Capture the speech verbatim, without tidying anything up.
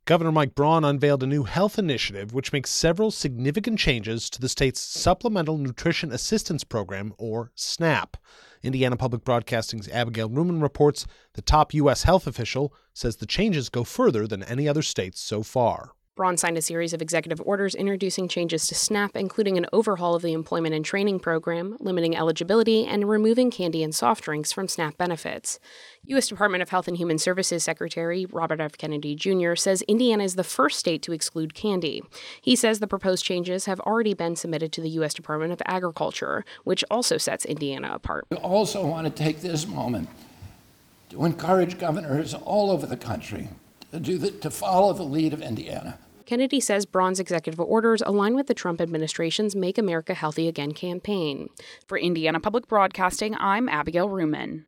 Governor Mike Braun unveiled a new health initiative which makes several significant changes to the state's Supplemental Nutrition Assistance Program, or SNAP. Indiana Public Broadcasting's Abigail Ruman reports the top U S health official says the changes go further than any other states so far. Braun signed a series of executive orders introducing changes to SNAP, including an overhaul of the employment and training program, limiting eligibility, and removing candy and soft drinks from SNAP benefits. U S Department of Health and Human Services Secretary Robert F. Kennedy Junior says Indiana is the first state to exclude candy. He says the proposed changes have already been submitted to the U S Department of Agriculture, which also sets Indiana apart. We also want to take this moment to encourage governors all over the country to, do the, to follow the lead of Indiana. Kennedy says Braun's executive orders align with the Trump administration's Make America Healthy Again campaign. For Indiana Public Broadcasting, I'm Abigail Ruman.